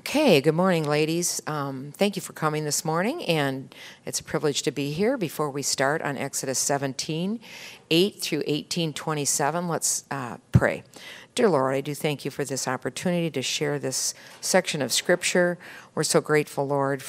Okay, good morning, ladies. Thank you for coming this morning, and it's a privilege to be here. Before we start on Exodus 17, 8 through 18:27, let's pray. Dear Lord, I do thank you for this opportunity to share this section of Scripture. We're so grateful, Lord,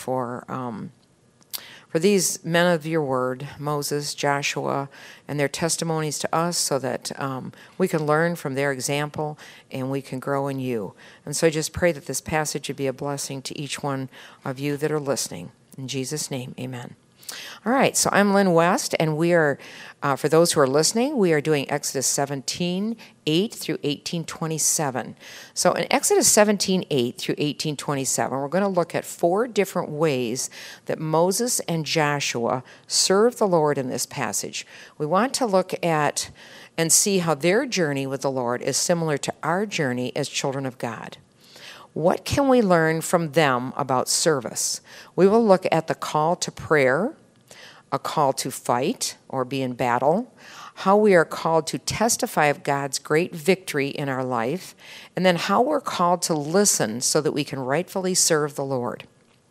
for these men of your word, Moses, Joshua, and their testimonies to us so that we can learn from their example and we can grow in you. And so I just pray that this passage would be a blessing to each one of you that are listening. In Jesus' name, amen. All right, so I'm Lynn West, and we are, for those who are listening, we are doing Exodus 17, 8 through 18:27. So in Exodus 17, 8 through 18:27, we're going to look at 4 different ways that Moses and Joshua served the Lord in this passage. We want to look at and see how their journey with the Lord is similar to our journey as children of God. What can we learn from them about service? We will look at the call to prayer, a call to fight or be in battle, how we are called to testify of God's great victory in our life, and then how we're called to listen so that we can rightfully serve the Lord.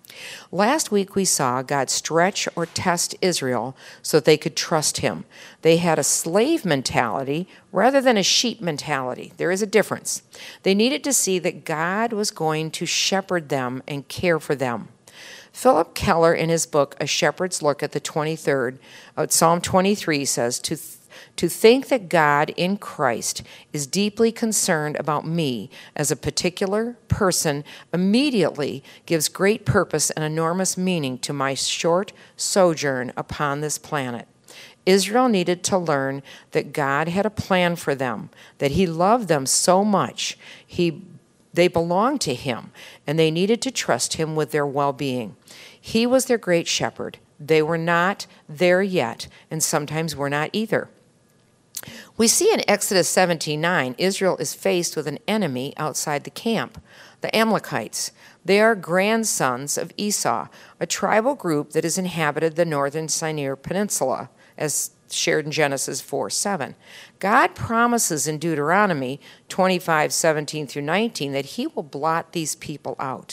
Last week we saw God stretch or test Israel so that they could trust him. They had a slave mentality rather than a sheep mentality. There is a difference. They needed to see that God was going to shepherd them and care for them. Philip Keller, in his book, A Shepherd's Look at the 23rd, Psalm 23 says, to think that God in Christ is deeply concerned about me as a particular person immediately gives great purpose and enormous meaning to my short sojourn upon this planet. Israel needed to learn that God had a plan for them, that he loved them so much. They belonged to him, and they needed to trust him with their well-being. He was their great shepherd. They were not there yet, and sometimes we're not either. We see in Exodus 17:9, Israel is faced with an enemy outside the camp, the Amalekites. They are grandsons of Esau, a tribal group that has inhabited the northern Sinai Peninsula, as shared in Genesis 4:7. God promises in Deuteronomy 25:17 through 19 that he will blot these people out.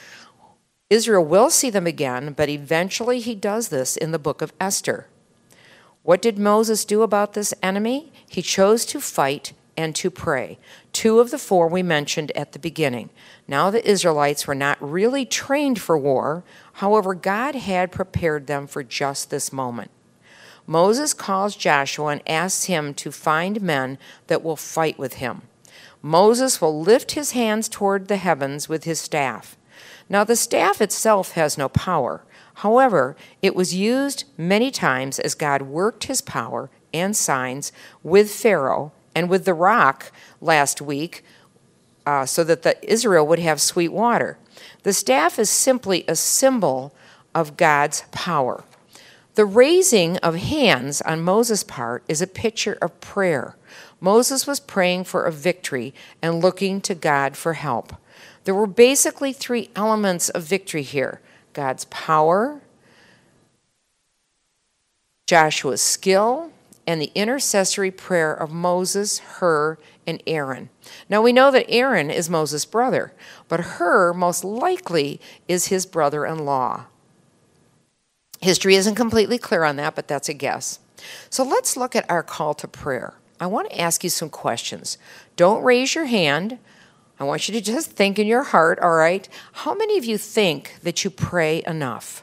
Israel will see them again, but eventually he does this in the book of Esther. What did Moses do about this enemy? He chose to fight and to pray. 2 of the 4 we mentioned at the beginning. Now the Israelites were not really trained for war. However, God had prepared them for just this moment. Moses calls Joshua and asks him to find men that will fight with him. Moses will lift his hands toward the heavens with his staff. Now the staff itself has no power. However, it was used many times as God worked his power and signs with Pharaoh and with the rock last week so that Israel would have sweet water. The staff is simply a symbol of God's power. The raising of hands on Moses' part is a picture of prayer. Moses was praying for a victory and looking to God for help. There were basically 3 elements of victory here: God's power, Joshua's skill, and the intercessory prayer of Moses, Hur, and Aaron. Now we know that Aaron is Moses' brother, but Hur most likely is his brother-in-law. History isn't completely clear on that, but that's a guess. So let's look at our call to prayer. I want to ask you some questions. Don't raise your hand. I want you to just think in your heart, all right? How many of you think that you pray enough?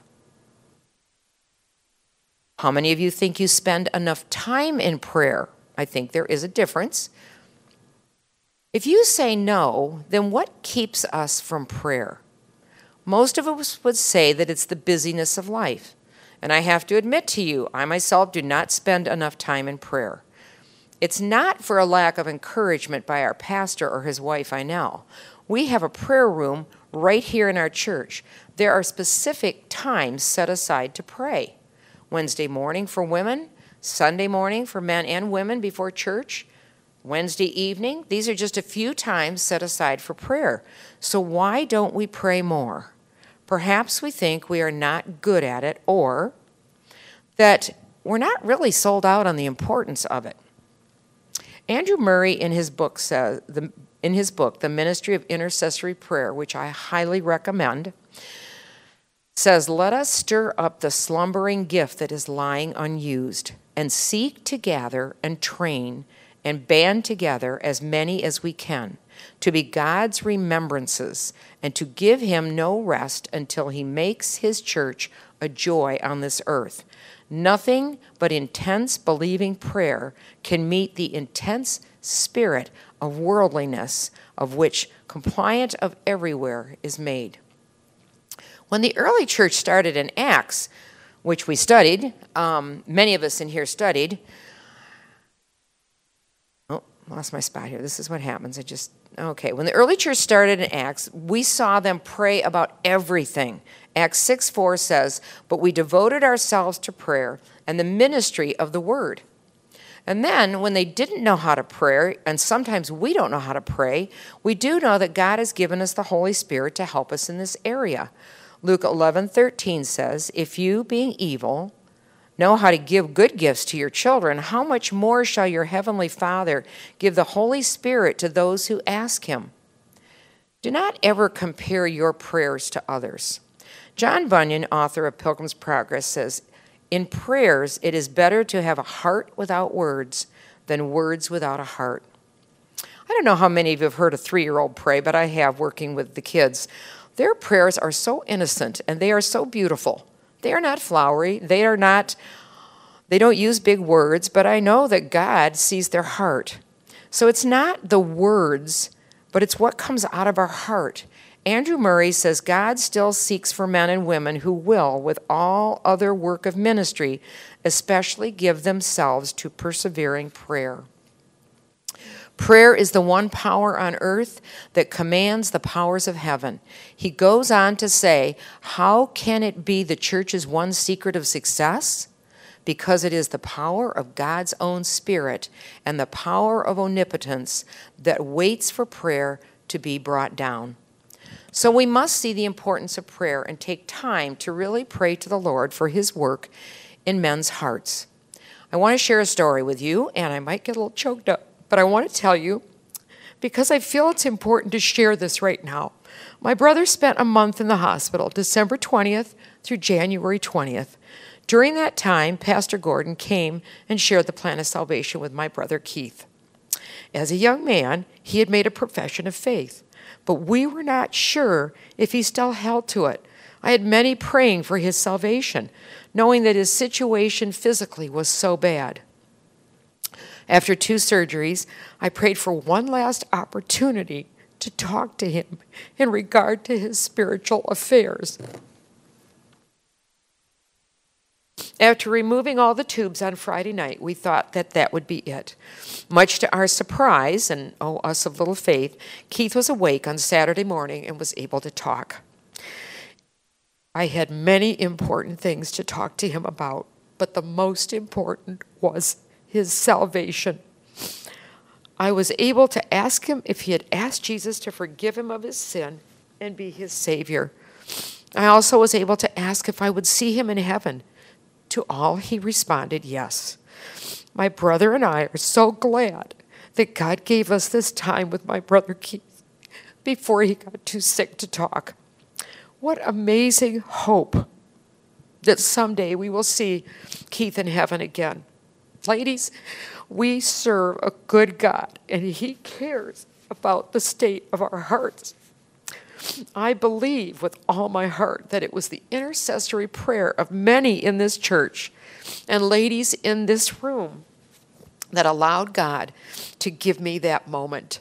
How many of you think you spend enough time in prayer? I think there is a difference. If you say no, then what keeps us from prayer? Most of us would say that it's the busyness of life. And I have to admit to you, I myself do not spend enough time in prayer. It's not for a lack of encouragement by our pastor or his wife, I know. We have a prayer room right here in our church. There are specific times set aside to pray. Wednesday morning for women, Sunday morning for men and women before church, Wednesday evening. These are just a few times set aside for prayer. So why don't we pray more? Perhaps we think we are not good at it, or that we're not really sold out on the importance of it. Andrew Murray in his book says, in his book, The Ministry of Intercessory Prayer, which I highly recommend, says, "Let us stir up the slumbering gift that is lying unused, and seek to gather and train and band together as many as we can, to be God's remembrances, and to give him no rest until he makes his church a joy on this earth. Nothing but intense believing prayer can meet the intense spirit of worldliness of which compliant of everywhere is made." When the early church started in Acts, which we studied, many of us in here studied. Oh, lost my spot here. This is what happens. Okay. When the early church started in Acts, we saw them pray about everything. Acts 6:4 says, "But we devoted ourselves to prayer and the ministry of the word." And then when they didn't know how to pray, and sometimes we don't know how to pray, we do know that God has given us the Holy Spirit to help us in this area. Luke 11:13 says, "If you, being evil, know how to give good gifts to your children, how much more shall your heavenly Father give the Holy Spirit to those who ask him?" Do not ever compare your prayers to others. John Bunyan, author of Pilgrim's Progress, says, "In prayers it is better to have a heart without words than words without a heart." I don't know how many of you have heard a 3-year-old pray, but I have, working with the kids. Their prayers are so innocent and they are so beautiful. They are not flowery. They don't use big words, but I know that God sees their heart. So it's not the words, but it's what comes out of our heart. Andrew Murray says God still seeks for men and women who will, with all other work of ministry, especially give themselves to persevering prayer. Prayer is the one power on earth that commands the powers of heaven. He goes on to say, how can it be the church's one secret of success? Because it is the power of God's own Spirit and the power of omnipotence that waits for prayer to be brought down. So we must see the importance of prayer and take time to really pray to the Lord for his work in men's hearts. I want to share a story with you, and I might get a little choked up. But I want to tell you, because I feel it's important to share this right now. My brother spent a month in the hospital, December 20th through January 20th. During that time, Pastor Gordon came and shared the plan of salvation with my brother Keith. As a young man, he had made a profession of faith, but we were not sure if he still held to it. I had many praying for his salvation, knowing that his situation physically was so bad. After 2 surgeries, I prayed for one last opportunity to talk to him in regard to his spiritual affairs. After removing all the tubes on Friday night, we thought that would be it. Much to our surprise, and us of little faith, Keith was awake on Saturday morning and was able to talk. I had many important things to talk to him about, but the most important was his salvation. I was able to ask him if he had asked Jesus to forgive him of his sin and be his Savior. I also was able to ask if I would see him in heaven. To all he responded yes. My brother and I are so glad that God gave us this time with my brother Keith before he got too sick to talk. What amazing hope that someday we will see Keith in heaven again. Ladies, we serve a good God, and he cares about the state of our hearts. I believe with all my heart that it was the intercessory prayer of many in this church and ladies in this room that allowed God to give me that moment.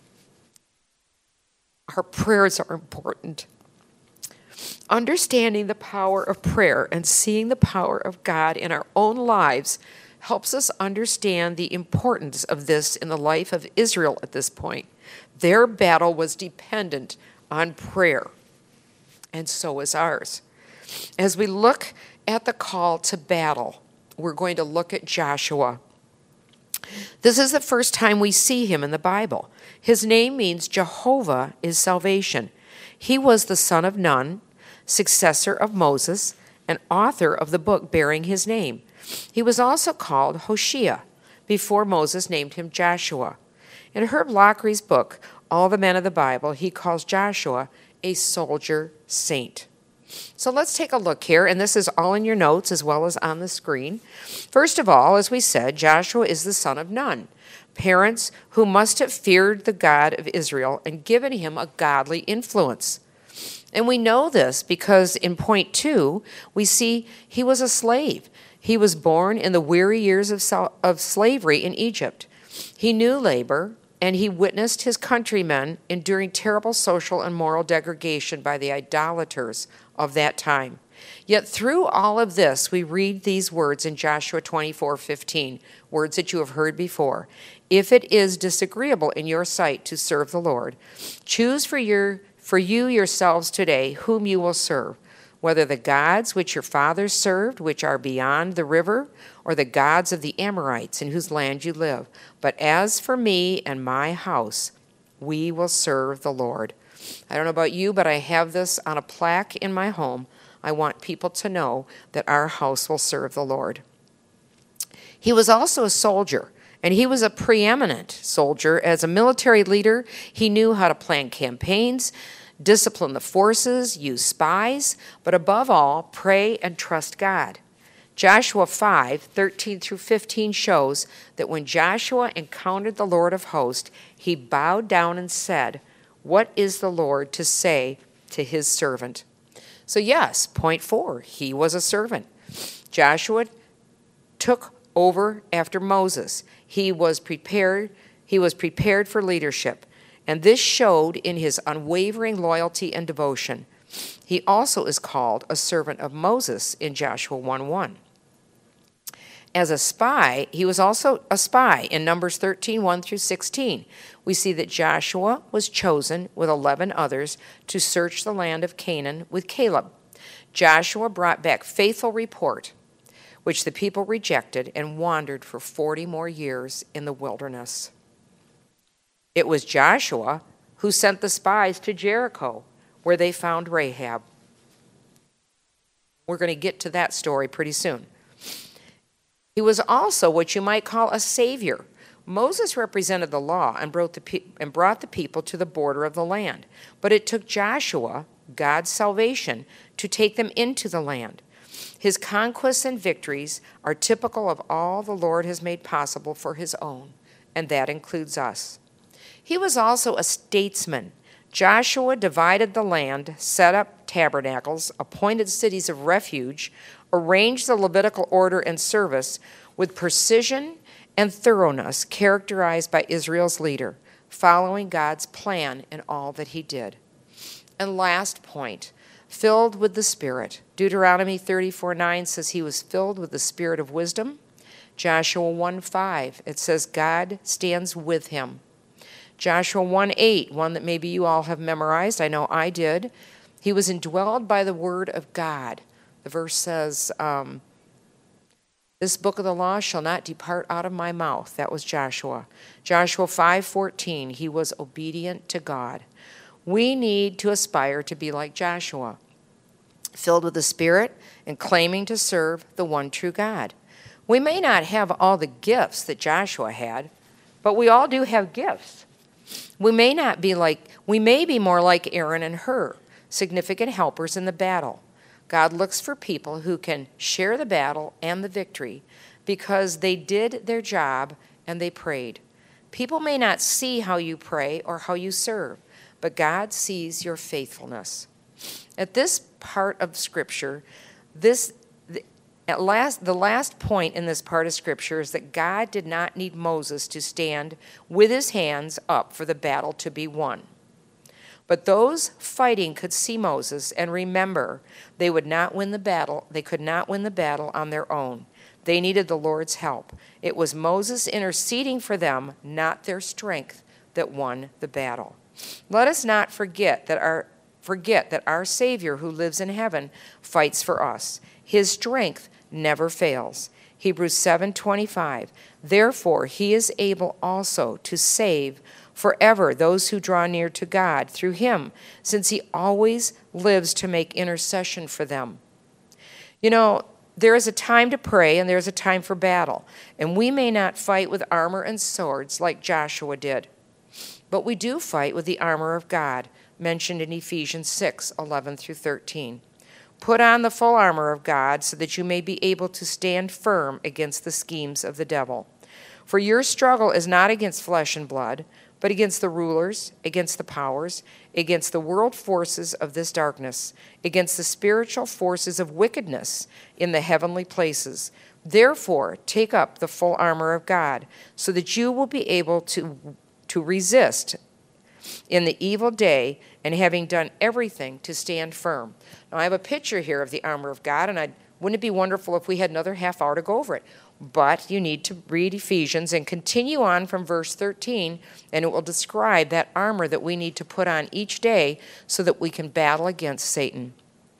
Our prayers are important. Understanding the power of prayer and seeing the power of God in our own lives helps us understand the importance of this in the life of Israel at this point. Their battle was dependent on prayer, and so is ours. As we look at the call to battle, we're going to look at Joshua. This is the first time we see him in the Bible. His name means Jehovah is salvation. He was the son of Nun, successor of Moses, and author of the book bearing his name. He was also called Hoshea before Moses named him Joshua. In Herb Lockery's book, all the men of the Bible, he calls Joshua a soldier saint. So let's take a look here, and this is all in your notes as well as on the screen. First of all, as we said, Joshua is the son of Nun, parents who must have feared the God of Israel and given him a godly influence. And we know this because in point 2, we see he was a slave. He was born in the weary years of slavery in Egypt. He knew labor, and he witnessed his countrymen enduring terrible social and moral degradation by the idolaters of that time. Yet through all of this, we read these words in Joshua 24:15, words that you have heard before. If it is disagreeable in your sight to serve the Lord, choose for you yourselves today whom you will serve, whether the gods which your fathers served, which are beyond the river, or the gods of the Amorites in whose land you live. But as for me and my house, we will serve the Lord. I don't know about you, but I have this on a plaque in my home. I want people to know that our house will serve the Lord. He was also a soldier, and he was a preeminent soldier. As a military leader, he knew how to plan campaigns, discipline the forces, use spies, but above all, pray and trust God. Joshua 5:13 through 15 shows that when Joshua encountered the Lord of hosts, he bowed down and said, "What is the Lord to say to his servant?" So yes, point 4, he was a servant. Joshua took over after Moses. He was prepared for leadership, and this showed in his unwavering loyalty and devotion. He also is called a servant of Moses in Joshua 1:1. As a spy, he was also a spy in Numbers 13:1 through 16. We see that Joshua was chosen with 11 others to search the land of Canaan with Caleb. Joshua brought back faithful report, which the people rejected and wandered for 40 more years in the wilderness. It was Joshua who sent the spies to Jericho, where they found Rahab. We're going to get to that story pretty soon. He was also what you might call a savior. Moses represented the law and brought the people to the border of the land. But it took Joshua, God's salvation, to take them into the land. His conquests and victories are typical of all the Lord has made possible for his own, and that includes us. He was also a statesman. Joshua divided the land, set up tabernacles, appointed cities of refuge, arranged the Levitical order and service with precision and thoroughness characterized by Israel's leader, following God's plan in all that he did. And last point, filled with the Spirit. Deuteronomy 34:9 says he was filled with the spirit of wisdom. Joshua 1:5, it says God stands with him. Joshua 1:8, one that maybe you all have memorized, I know I did. He was indwelled by the word of God. The verse says, this book of the law shall not depart out of my mouth. That was Joshua. Joshua 5:14, he was obedient to God. We need to aspire to be like Joshua, filled with the Spirit and claiming to serve the one true God. We may not have all the gifts that Joshua had, but we all do have gifts. We may be more like Aaron and Hur, significant helpers in the battle. God looks for people who can share the battle and the victory because they did their job and they prayed. People may not see how you pray or how you serve, but God sees your faithfulness. At this part of Scripture, the last point in this part of Scripture is that God did not need Moses to stand with his hands up for the battle to be won. But those fighting could see Moses and remember they would not win the battle. They could not win the battle on their own. They needed the Lord's help. It was Moses interceding for them, not their strength, that won the battle. Let us not forget that our Savior who lives in heaven fights for us. His strength never fails. Hebrews 7:25. Therefore, he is able also to save forever those who draw near to God through him, since he always lives to make intercession for them. You know, there is a time to pray and there's a time for battle, and we may not fight with armor and swords like Joshua did. But we do fight with the armor of God, mentioned in Ephesians 6:11 through 13. Put on the full armor of God so that you may be able to stand firm against the schemes of the devil. For your struggle is not against flesh and blood, but against the rulers, against the powers, against the world forces of this darkness, against the spiritual forces of wickedness in the heavenly places. Therefore, take up the full armor of God, so that you will be able to resist in the evil day, and having done everything, to stand firm. Now, I have a picture here of the armor of God, and wouldn't it be wonderful if we had another half hour to go over it? But you need to read Ephesians and continue on from verse 13, and it will describe that armor that we need to put on each day so that we can battle against Satan.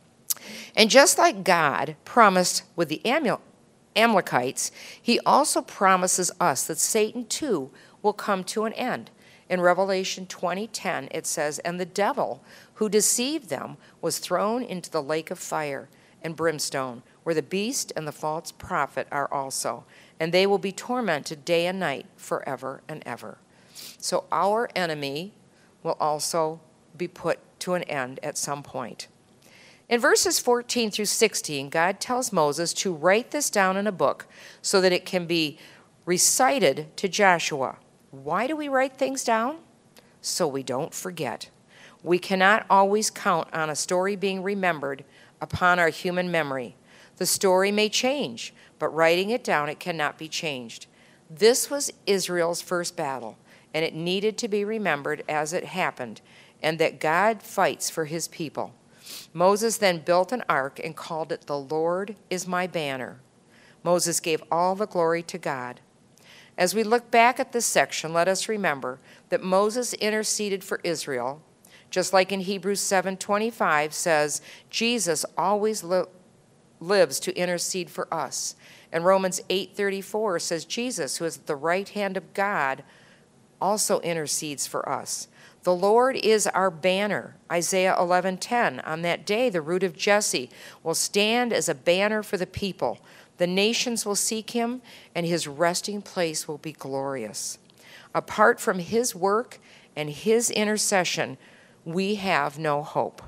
And just like God promised with the Amalekites, he also promises us that Satan too will come to an end. In Revelation 20:10, it says, "And the devil who deceived them was thrown into the lake of fire and brimstone, where the beast and the false prophet are also, and they will be tormented day and night forever and ever." So our enemy will also be put to an end at some point. In verses 14 through 16, God tells Moses to write this down in a book so that it can be recited to Joshua. Why do we write things down? So we don't forget. We cannot always count on a story being remembered upon our human memory. The story may change, but writing it down, it cannot be changed. This was Israel's first battle, and it needed to be remembered as it happened, and that God fights for his people. Moses then built an ark and called it, "The Lord is my banner." Moses gave all the glory to God. As we look back at this section, let us remember that Moses interceded for Israel, just like in Hebrews 7:25 says, Jesus always lives to intercede for us. And Romans 8:34 says, Jesus, who is at the right hand of God, also intercedes for us. The Lord is our banner. Isaiah 11:10, on that day the root of Jesse will stand as a banner for the people. The nations will seek him, and his resting place will be glorious. Apart from his work and his intercession, we have no hope.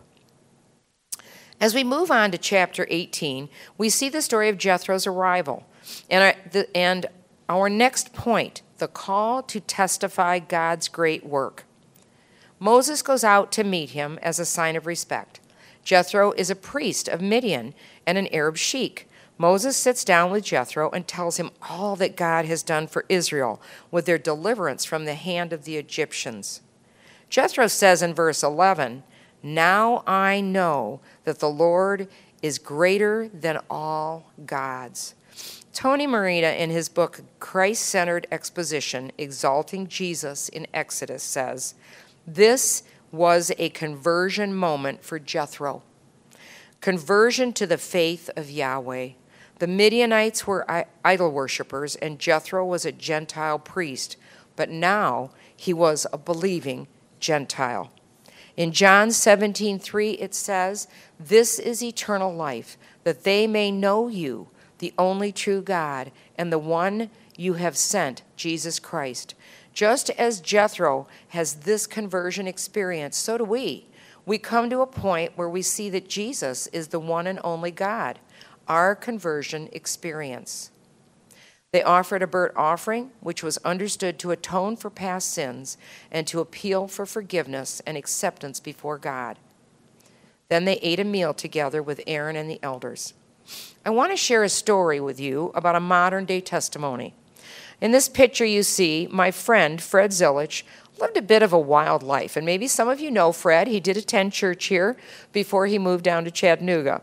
As we move on to chapter 18, we see the story of Jethro's arrival. And our next point, the call to testify God's great work. Moses goes out to meet him as a sign of respect. Jethro is a priest of Midian and an Arab sheik. Moses sits down with Jethro and tells him all that God has done for Israel with their deliverance from the hand of the Egyptians. Jethro says in verse 11, "Now I know that the Lord is greater than all gods." Tony Marina, in his book Christ-Centered Exposition, Exalting Jesus in Exodus, says, this was a conversion moment for Jethro. Conversion to the faith of Yahweh. The Midianites were idol worshippers, and Jethro was a Gentile priest, but now he was a believing Gentile. In John 17:3, it says, "This is eternal life, that they may know you, the only true God, and the one you have sent, Jesus Christ." Just as Jethro has this conversion experience, so do we. We come to a point where we see that Jesus is the one and only God, our conversion experience. They offered a burnt offering, which was understood to atone for past sins and to appeal for forgiveness and acceptance before God. Then they ate a meal together with Aaron and the elders. I want to share a story with you about a modern-day testimony. In this picture you see my friend, Fred Zillich, lived a bit of a wild life. And maybe some of you know Fred. He did attend church here before he moved down to Chattanooga.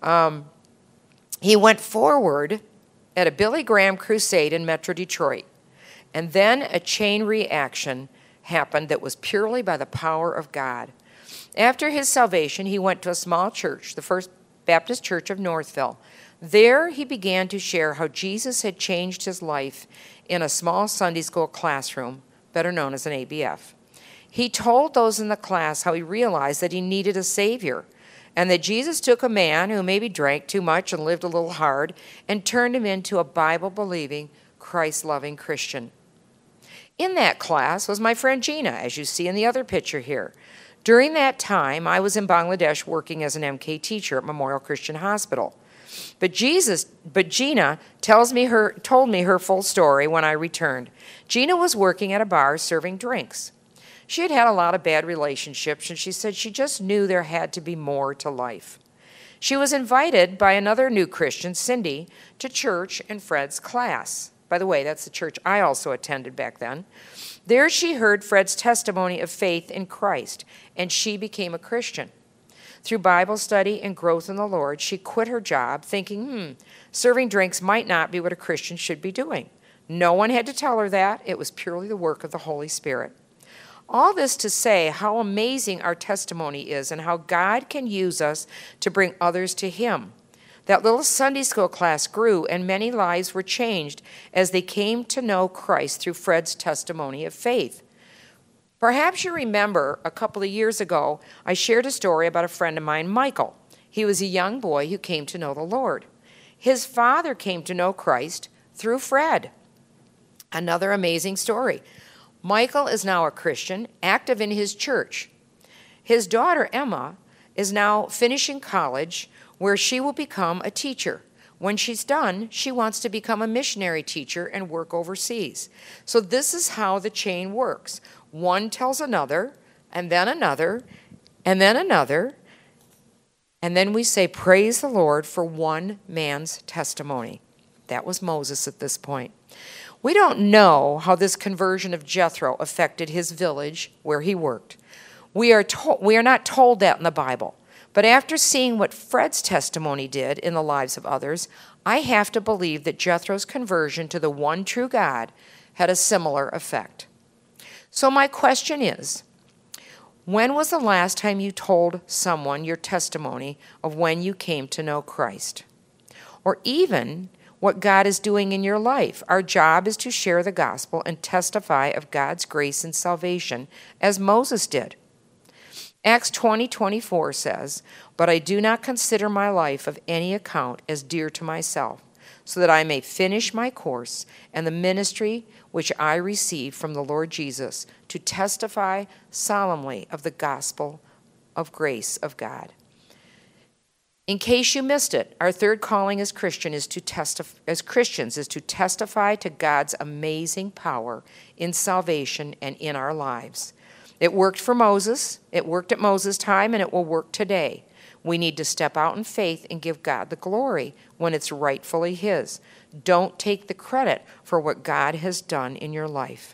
He went forward at a Billy Graham crusade in Metro Detroit. And then a chain reaction happened that was purely by the power of God. After his salvation, he went to a small church, the First Baptist Church of Northville. There he began to share how Jesus had changed his life in a small Sunday school classroom, better known as an ABF. He told those in the class how he realized that he needed a Savior, and that Jesus took a man who maybe drank too much and lived a little hard and turned him into a Bible-believing, Christ-loving Christian. In that class was my friend Gina, as you see in the other picture here. During that time, I was in Bangladesh working as an MK teacher at Memorial Christian Hospital. But Gina told me her full story when I returned. Gina was working at a bar serving drinks. She had had a lot of bad relationships, and she said she just knew there had to be more to life. She was invited by another new Christian, Cindy, to church in Fred's class. By the way, that's the church I also attended back then. There she heard Fred's testimony of faith in Christ, and she became a Christian. Through Bible study and growth in the Lord, she quit her job thinking, serving drinks might not be what a Christian should be doing. No one had to tell her that. It was purely the work of the Holy Spirit. All this to say how amazing our testimony is and how God can use us to bring others to Him. That little Sunday school class grew, and many lives were changed as they came to know Christ through Fred's testimony of faith. Perhaps you remember a couple of years ago, I shared a story about a friend of mine, Michael. He was a young boy who came to know the Lord. His father came to know Christ through Fred. Another amazing story. Michael is now a Christian, active in his church. His daughter, Emma, is now finishing college, where she will become a teacher. When she's done, she wants to become a missionary teacher and work overseas. So this is how the chain works. One tells another, and then another, and then another, and then we say, praise the Lord for one man's testimony. That was Moses at this point. We don't know how this conversion of Jethro affected his village where he worked. We are not told that in the Bible. But after seeing what Fred's testimony did in the lives of others, I have to believe that Jethro's conversion to the one true God had a similar effect. So my question is, when was the last time you told someone your testimony of when you came to know Christ? Or even what God is doing in your life. Our job is to share the gospel and testify of God's grace and salvation, as Moses did. Acts 20:24 says, "But I do not consider my life of any account as dear to myself, so that I may finish my course and the ministry which I received from the Lord Jesus, to testify solemnly of the gospel of grace of God." In case you missed it, our third calling as Christians is to testify to God's amazing power in salvation and in our lives. It worked for Moses, it worked at Moses' time, and it will work today. We need to step out in faith and give God the glory when it's rightfully His. Don't take the credit for what God has done in your life.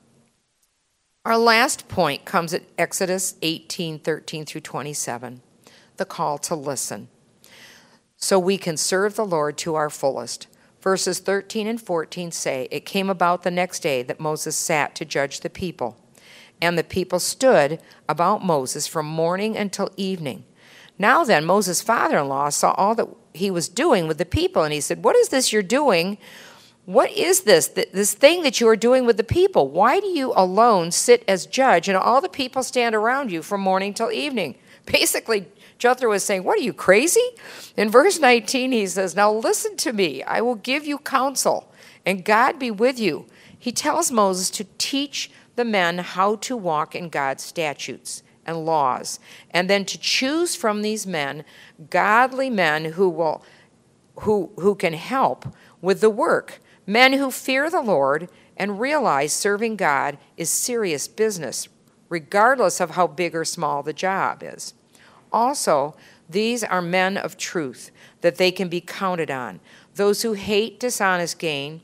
Our last point comes at Exodus 18:13 through 27, the call to listen. So we can serve the Lord to our fullest. Verses 13 and 14 say, "It came about the next day that Moses sat to judge the people. And the people stood about Moses from morning until evening. Now then, Moses' father-in-law saw all that he was doing with the people, and he said, 'What is this you're doing? What is this thing that you are doing with the people? Why do you alone sit as judge, and all the people stand around you from morning till evening?'" Basically, Jethro was saying, "What are you, crazy?" In verse 19, he says, "Now listen to me. I will give you counsel, and God be with you." He tells Moses to teach the men how to walk in God's statutes and laws, and then to choose from these men godly men who can help with the work, men who fear the Lord and realize serving God is serious business, regardless of how big or small the job is. Also, these are men of truth, that they can be counted on, those who hate dishonest gain,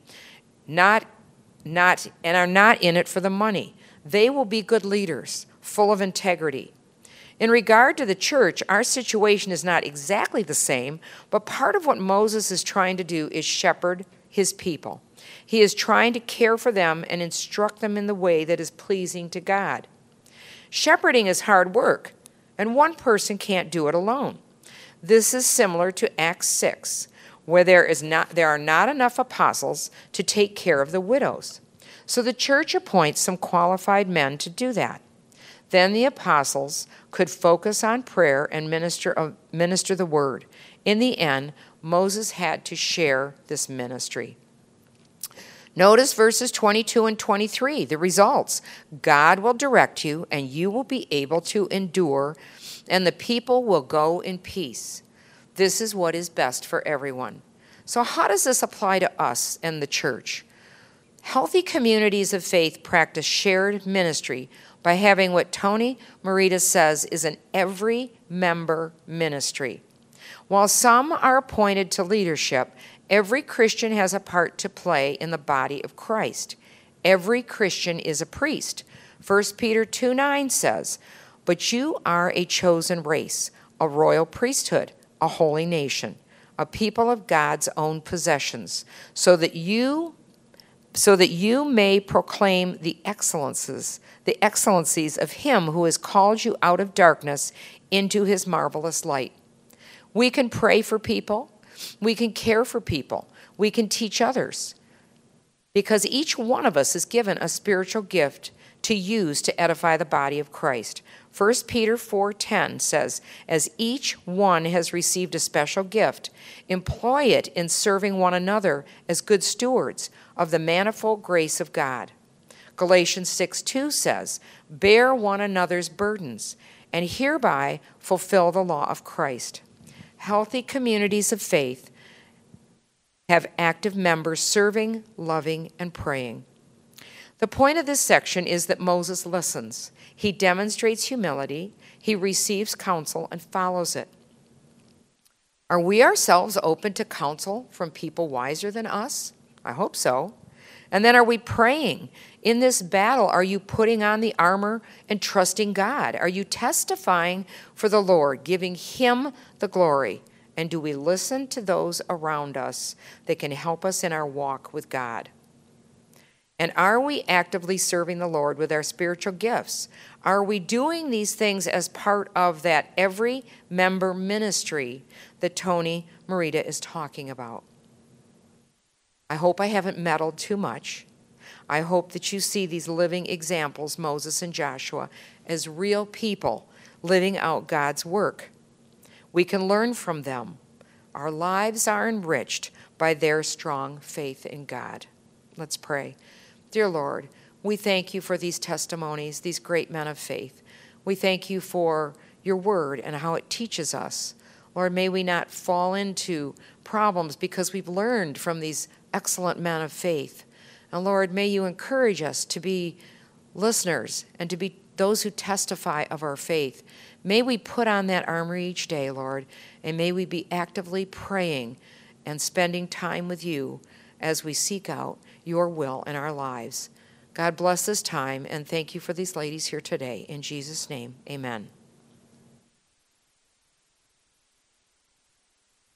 and are not in it for the money. They will be good leaders, full of integrity. In regard to the church, our situation is not exactly the same, but part of what Moses is trying to do is shepherd his people. He is trying to care for them and instruct them in the way that is pleasing to God. Shepherding is hard work, and one person can't do it alone. This is similar to Acts 6, where there are not enough apostles to take care of the widows. So the church appoints some qualified men to do that. Then the apostles could focus on prayer and minister the word. In the end, Moses had to share this ministry. Notice verses 22 and 23, the results. God will direct you, and you will be able to endure, and the people will go in peace. This is what is best for everyone. So how does this apply to us and the church? Healthy communities of faith practice shared ministry by having what Tony Merida says is an every member ministry. While some are appointed to leadership, every Christian has a part to play in the body of Christ. Every Christian is a priest. 1 Peter 2:9 says, "But you are a chosen race, a royal priesthood, a holy nation, a people of God's own possessions, so that you may proclaim the excellencies of him who has called you out of darkness into his marvelous light." We can pray for people. We can care for people. We can teach others. Because each one of us is given a spiritual gift to use to edify the body of Christ. 1 Peter 4:10 says, "As each one has received a special gift, employ it in serving one another as good stewards of the manifold grace of God." Galatians 6:2 says, "Bear one another's burdens, and hereby fulfill the law of Christ." Healthy communities of faith have active members serving, loving, and praying. The point of this section is that Moses listens. He demonstrates humility, he receives counsel, and follows it. Are we ourselves open to counsel from people wiser than us? I hope so. And then are we praying? In this battle, are you putting on the armor and trusting God? Are you testifying for the Lord, giving him the glory? And do we listen to those around us that can help us in our walk with God? And are we actively serving the Lord with our spiritual gifts? Are we doing these things as part of that every member ministry that Tony Merida is talking about? I hope I haven't meddled too much. I hope that you see these living examples, Moses and Joshua, as real people living out God's work. We can learn from them. Our lives are enriched by their strong faith in God. Let's pray. Dear Lord, we thank you for these testimonies, these great men of faith. We thank you for your word and how it teaches us. Lord, may we not fall into problems because we've learned from these excellent men of faith. And Lord, may you encourage us to be listeners and to be those who testify of our faith. May we put on that armor each day, Lord, and may we be actively praying and spending time with you as we seek out your will in our lives. God bless this time, and thank you for these ladies here today. In Jesus' name, amen.